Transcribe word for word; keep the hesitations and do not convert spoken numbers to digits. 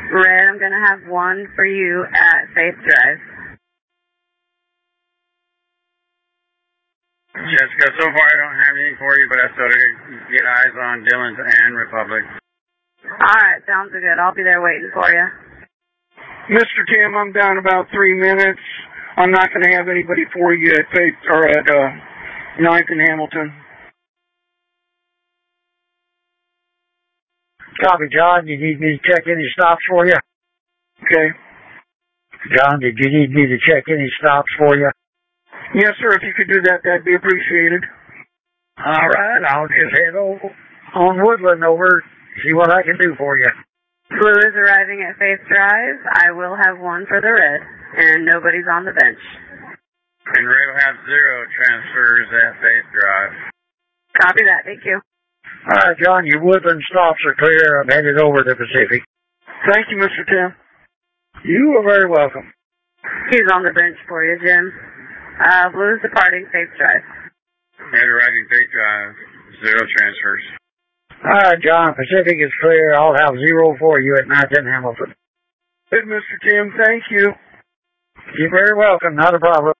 Red, I'm going to have one for you at Faith Drive. Jessica, so far I don't have anything for you, but I still get eyes on Dillon's and Republic. Alright, sounds good. I'll be there waiting for you. Mister Tim, I'm down about three minutes. I'm not going to have anybody for you at Faith, or at uh, ninth and Hamilton. Copy, John. You need me to check any stops for you? Okay. John, did you need me to check any stops for you? Yes, sir. If you could do that, that'd be appreciated. All right. I'll just head over on Woodland over, see what I can do for you. Blue is arriving at Faith Drive. I will have one for the red, and nobody's on the bench. And Red will have zero transfers at Faith Drive. Copy that. Thank you. All right, John, your Woodland stops are clear. I'm headed over to Pacific. Thank you, Mister Tim. You are very welcome. He's on the bench for you, Jim. Uh, Blue's departing Faith Drive. Red arriving Faith Drive, zero transfers. All right, John, Pacific is clear. I'll have zero for you at ninth and Hamilton. Good, Mister Tim. Thank you. You're very welcome. Not a problem.